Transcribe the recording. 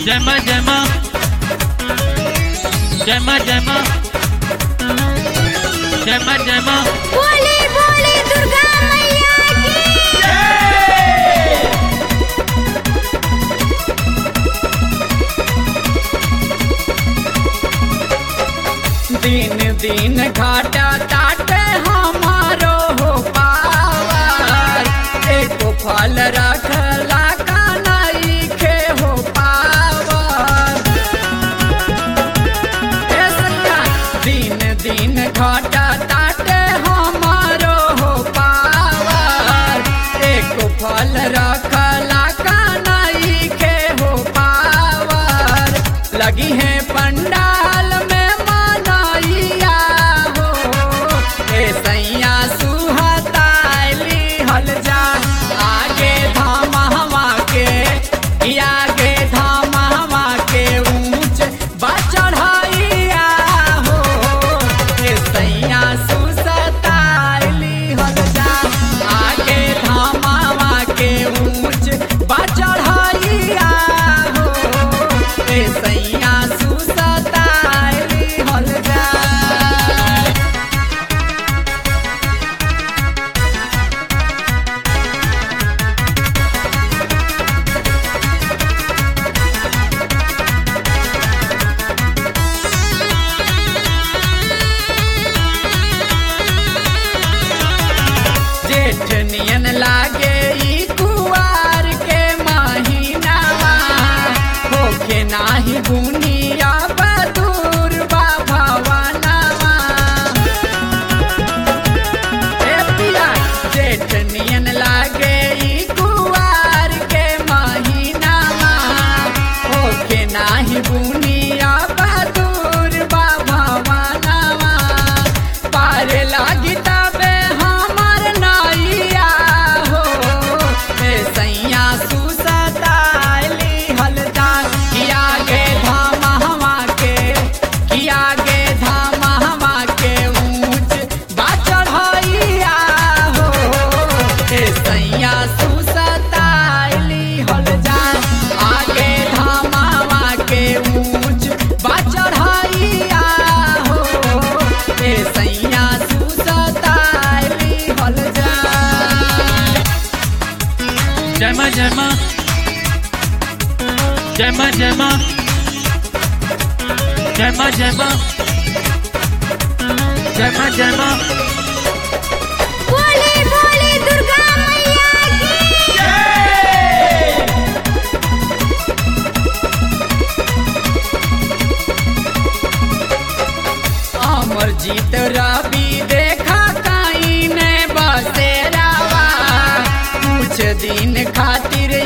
जय मां जय मां जय मां जय मां जय मां जय मां बोली बोली दुर्गा मैया की दिन दिन घाटा ताटे हमारो हो पावर एको फल रखला का नहीं खे हो पावर दिन दिन घाटा ताटे हमारो हो पावर एको फल रखला का नहीं खे हो पावर लगी है पंडाल में नियन लागे ई कुवार के महीनावा होके नाही बुनिया बदूर बाभावनावा ए पिया जेठ नियन लागे ई कुवार के महीनावा होके नाही बुनिया बदूर बाभावनावा पारे लागी तबे जय मां जय मां जय मां जय मां जय मां जय मां जय मां जय मां बोली बोली दुर्गा मैया की अमरजीत रवि देखा कहीं ने बसेरावा कुछ दिन खातिर